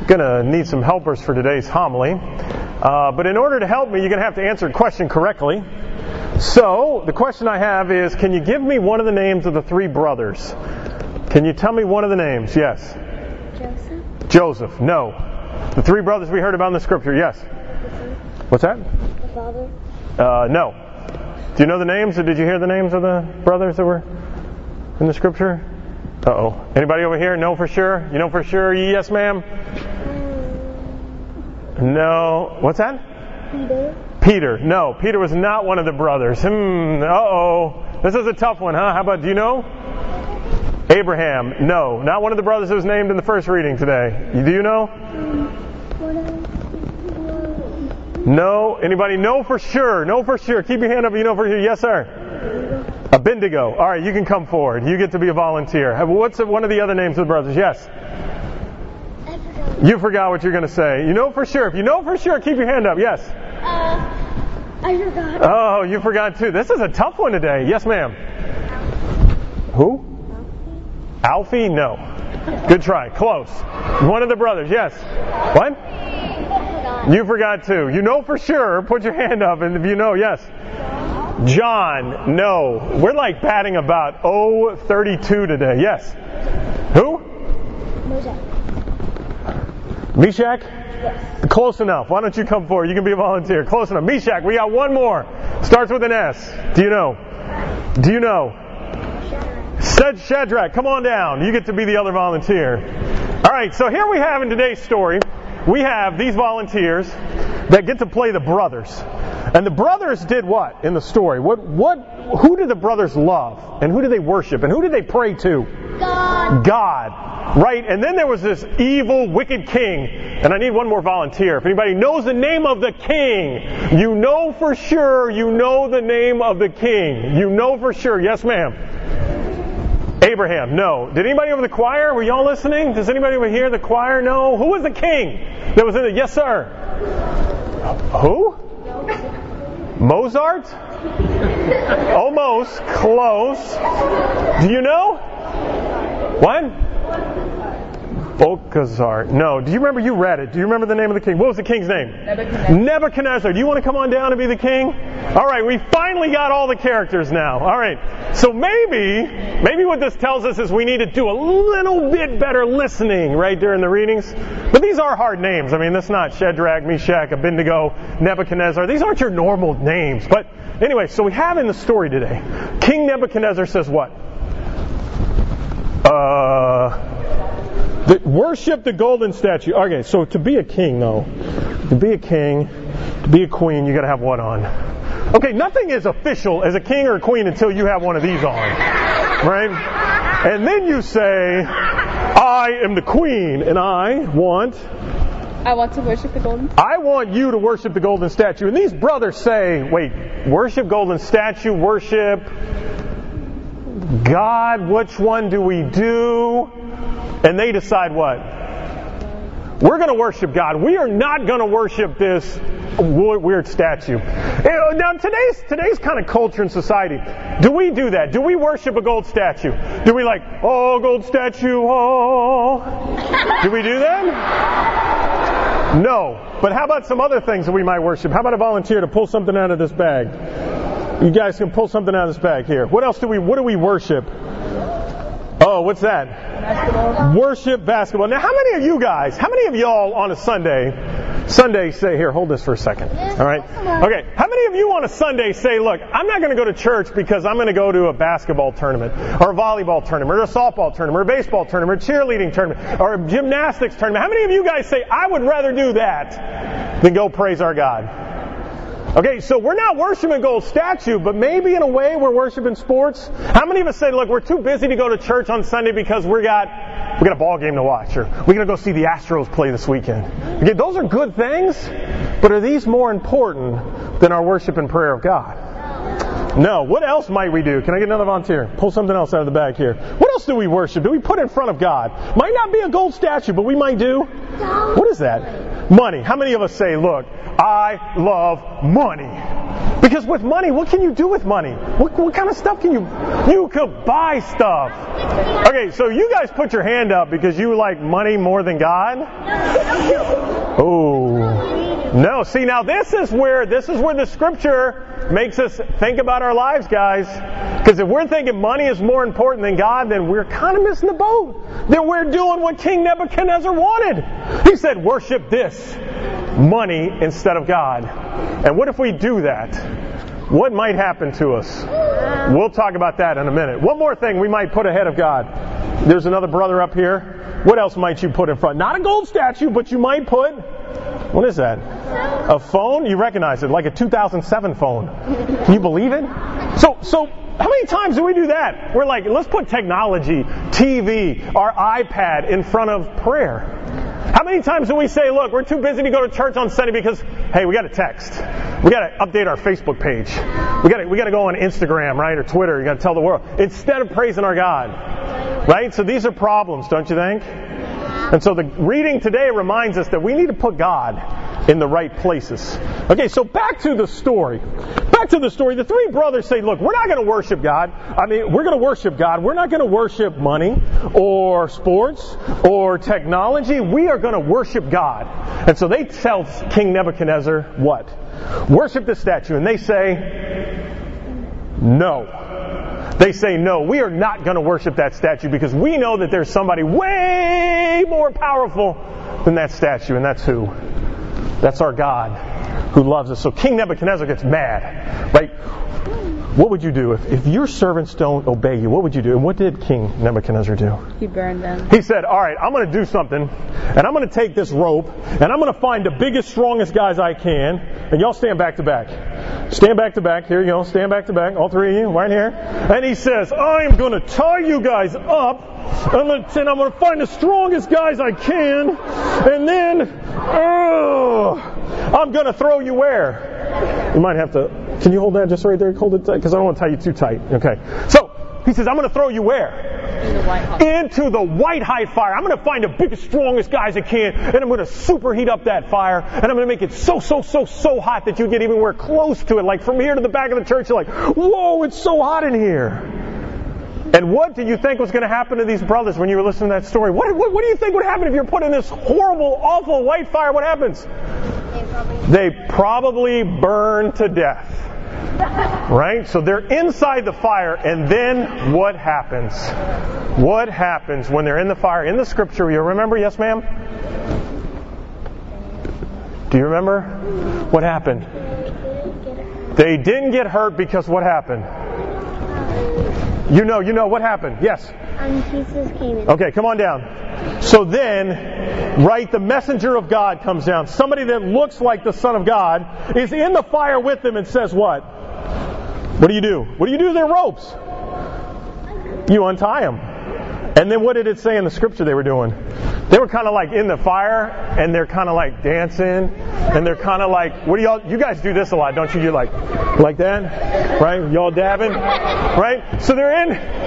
going to need some helpers for today's homily. But in order to help me, you're going to have to answer a question correctly. So, the question I have is, can you give me one of the names of the three brothers? Can you tell me one of the names? Yes. Joseph. No. The three brothers we heard about in the scripture. Yes. What's that? The father. No. Do you know the names, or did you hear the names of the brothers that were in the scripture? Uh-oh. Anybody over here know for sure? You know for sure? Yes, ma'am? No. What's that? Peter. No, Peter was not one of the brothers. Uh-oh. This is a tough one, huh? How about, do you know? Abraham. No, not one of the brothers who was named in the first reading today. Do you know? No. Anybody know for sure? Know for sure. Keep your hand up if you know for sure. Yes, sir. Abednego. All right, you can come forward. You get to be a volunteer. What's one of the other names of the brothers? Yes. You forgot what you're going to say. You know for sure. If you know for sure, keep your hand up. Yes. I forgot. Oh, you forgot too. This is a tough one today. Yes, ma'am. Who? Alfie? No. Good try. Close. One of the brothers. Yes. What? You forgot too. You know for sure. Put your hand up, and if you know, yes. John. No. We're like batting about 32 today. Yes. Who? Meshach? Yes. Close enough. Why don't you come forward? You can be a volunteer. Close enough. Meshach, we got one more. Starts with an S. Do you know? Do you know? Shadrach, come on down. You get to be the other volunteer. All right, so here we have in today's story, we have these volunteers that get to play the brothers. And the brothers did what in the story? Who did the brothers love? And who did they worship? And who did they pray to? God. Right? And then there was this evil, wicked king. And I need one more volunteer. If anybody knows the name of the king, you know for sure you know the name of the king. You know for sure. Yes, ma'am. Abraham. No. Did anybody over the choir? Were y'all listening? Does anybody over here, the choir, know? Who was the king that was in it? Yes, sir. Who? Mozart? Almost. Close. Do you know? What? Balthazar. No. Do you remember? You read it. Do you remember the name of the king? What was the king's name? Nebuchadnezzar. Do you want to come on down and be the king? All right. We finally got all the characters now. All right. So maybe what this tells us is we need to do a little bit better listening right during the readings. But these are hard names. I mean, that's not Shadrach, Meshach, Abednego, Nebuchadnezzar. These aren't your normal names. But anyway, so we have in the story today, King Nebuchadnezzar says what? Worship the golden statue. Okay, so to be a king, though, to be a king, to be a queen, you got to have what on? Okay, nothing is official as a king or a queen until you have one of these on, right? And then you say, I am the queen, and I want to worship the golden statue. I want you to worship the golden statue. And these brothers say, wait, worship golden statue, worship God, which one do we do? And they decide what? We're going to worship God. We are not going to worship this weird statue. Now, today's kind of culture and society, do we do that? Do we worship a gold statue? Do we like, oh, gold statue, oh? Do we do that? No. But how about some other things that we might worship? How about a volunteer to pull something out of this bag? You guys can pull something out of this bag here. What do we worship? Oh, what's that? Basketball. Worship basketball. Now, how many of y'all on a Sunday say, here, hold this for a second. All right? Okay. How many of you on a Sunday say, look, I'm not going to go to church because I'm going to go to a basketball tournament or a volleyball tournament or a softball tournament or a baseball tournament or a cheerleading tournament or a gymnastics tournament? How many of you guys say, I would rather do that than go praise our God? Okay, so we're not worshiping a gold statue, but maybe in a way we're worshiping sports. How many of us say, look, we're too busy to go to church on Sunday because we got a ball game to watch, or we're going to go see the Astros play this weekend. Okay, those are good things, but are these more important than our worship and prayer of God? No. What else might we do? Can I get another volunteer? Pull something else out of the bag here. What else do we worship? Do we put in front of God? Might not be a gold statue, but we might do. What is that? Money. How many of us say, look, I love money? Because with money, what can you do with money? What kind of stuff can you... You could buy stuff. Okay, so you guys put your hand up because you like money more than God? Oh. No, see, now this is where the Scripture makes us think about our lives, guys. Because if we're thinking money is more important than God, then we're kind of missing the boat. Then we're doing what King Nebuchadnezzar wanted. He said, worship this, money instead of God. And what if we do that? What might happen to us? We'll talk about that in a minute. One more thing we might put ahead of God. There's another brother up here. What else might you put in front? Not a gold statue, but you might put... What is that? A phone? You recognize it, like a 2007 phone. Can you believe it? So how many times do we do that? We're like, let's put technology, TV, our iPad in front of prayer. How many times do we say, look, we're too busy to go to church on Sunday because, hey, we got to text. We got to update our Facebook page. We got to go on Instagram, right, or Twitter. You got to tell the world. Instead of praising our God. Right? So these are problems, don't you think? And so the reading today reminds us that we need to put God in the right places. Okay, so back to the story. The three brothers say, look, we're not going to worship God. We're going to worship God. We're not going to worship money or sports or technology. We are going to worship God. And so they tell King Nebuchadnezzar what? Worship the statue. And they say, no. They say, no, we are not going to worship that statue because we know that there's somebody way more powerful than that statue. And that's who? That's our God who loves us. So King Nebuchadnezzar gets mad, right? What would you do if your servants don't obey you? What would you do? And what did King Nebuchadnezzar do? He burned them. He said, all right, I'm going to do something, and I'm going to take this rope, and I'm going to find the biggest, strongest guys I can, and y'all stand back to back. Stand back to back. Here you go. Stand back to back. All three of you, right here. And he says, I'm going to tie you guys up, and I'm going to find the strongest guys I can, and then I'm going to throw you where? You might have to... Can you hold that just right there? Hold it tight, because I don't want to tie you too tight. Okay. So, he says, I'm going to throw you where? Into the white-hot fire. I'm going to find the biggest, strongest guys I can, and I'm going to superheat up that fire, and I'm going to make it so hot that you get even close to it. Like from here to the back of the church, you're like, whoa, it's so hot in here. And what do you think was going to happen to these brothers when you were listening to that story? What do you think would happen if you're put in this horrible, awful white fire? What happens? They probably burn to death. Right? So they're inside the fire, and then what happens? What happens when they're in the fire? In the Scripture, you remember? Yes, ma'am? Do you remember? What happened? They didn't get hurt because what happened? You know what happened? Yes. Jesus came in. Okay, come on down. So then, right, the messenger of God comes down. Somebody that looks like the Son of God is in the fire with them and says what? What do you do? What do you do to their ropes? You untie them. And then what did it say in the Scripture they were doing? They were kind of like in the fire, and they're kind of like dancing, and they're kind of like, what do you guys do this a lot, don't you? You're like that, right? Y'all dabbing, right? So they're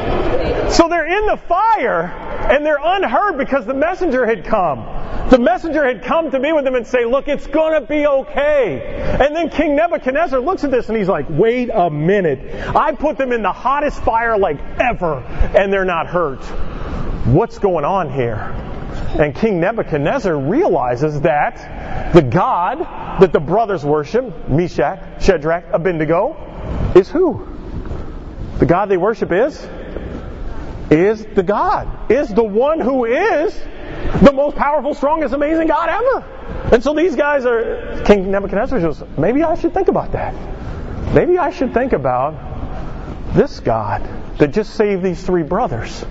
in the fire, and they're unhurt because the messenger had come. The messenger had come to be with them and say, look, it's going to be okay. And then King Nebuchadnezzar looks at this and he's like, wait a minute. I put them in the hottest fire like ever, and they're not hurt. What's going on here? And King Nebuchadnezzar realizes that the God that the brothers worship, Meshach, Shadrach, Abednego, is who? The God they worship is the God. Is the one who is the most powerful, strongest, amazing God ever. And so these guys are, King Nebuchadnezzar goes, maybe I should think about that. Maybe I should think about this God that just saved these three brothers.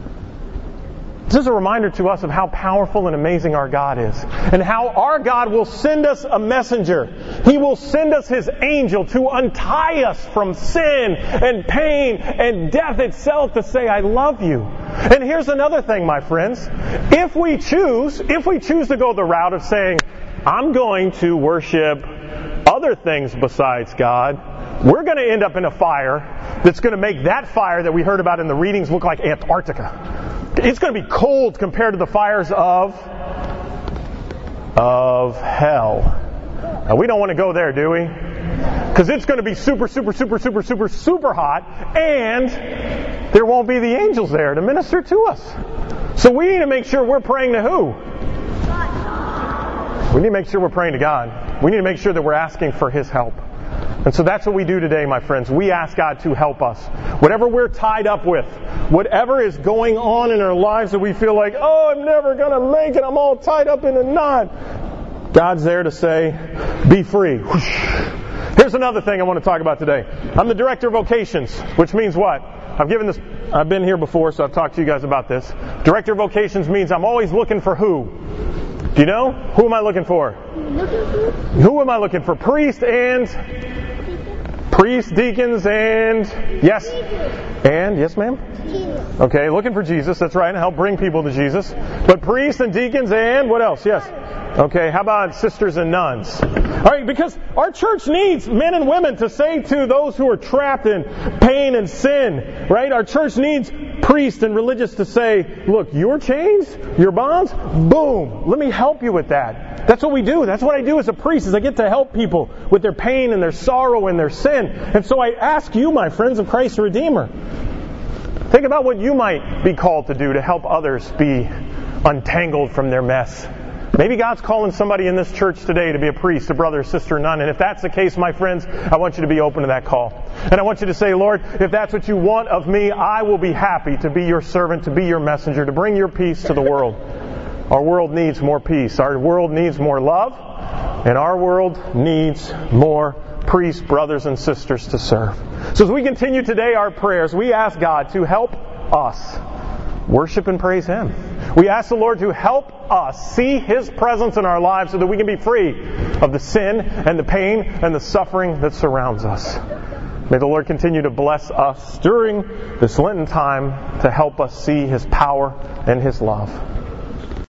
This is a reminder to us of how powerful and amazing our God is, and how our God will send us a messenger. He will send us His angel to untie us from sin and pain and death itself to say, I love you. And here's another thing, my friends. If we choose to go the route of saying, I'm going to worship other things besides God, we're going to end up in a fire that's going to make that fire that we heard about in the readings look like Antarctica. It's going to be cold compared to the fires of hell. Now, we don't want to go there, do we? Because it's going to be super, super, super, super, super, super hot, and there won't be the angels there to minister to us. So we need to make sure we're praying to who? We need to make sure we're praying to God. We need to make sure that we're asking for His help. And so that's what we do today, my friends. We ask God to help us. Whatever we're tied up with, whatever is going on in our lives that we feel like, oh, I'm never going to make it, I'm all tied up in a knot. God's there to say, be free. Here's another thing I want to talk about today. I'm the director of vocations, which means what? I've been here before, so I've talked to you guys about this. Director of vocations means I'm always looking for who? Do you know? Who am I looking for? Who am I looking for? Priests, deacons, and yes? And, yes ma'am? Jesus. Okay, looking for Jesus, that's right, and help bring people to Jesus. But priests and deacons and what else? Yes? Okay, how about sisters and nuns? Alright, because our church needs men and women to say to those who are trapped in pain and sin, right? Our church needs priests and religious to say, look, your chains, your bonds, boom, let me help you with that. That's what we do. That's what I do as a priest, is I get to help people with their pain and their sorrow and their sin. And so I ask you, my friends of Christ the Redeemer, think about what you might be called to do to help others be untangled from their mess. Maybe God's calling somebody in this church today to be a priest, a brother, a sister, or nun. And if that's the case, my friends, I want you to be open to that call. And I want you to say, Lord, if that's what you want of me, I will be happy to be your servant, to be your messenger, to bring your peace to the world. Our world needs more peace. Our world needs more love. And our world needs more priests, brothers, and sisters to serve. So as we continue today our prayers, we ask God to help us worship and praise Him. We ask the Lord to help us see His presence in our lives so that we can be free of the sin and the pain and the suffering that surrounds us. May the Lord continue to bless us during this Lenten time to help us see His power and His love.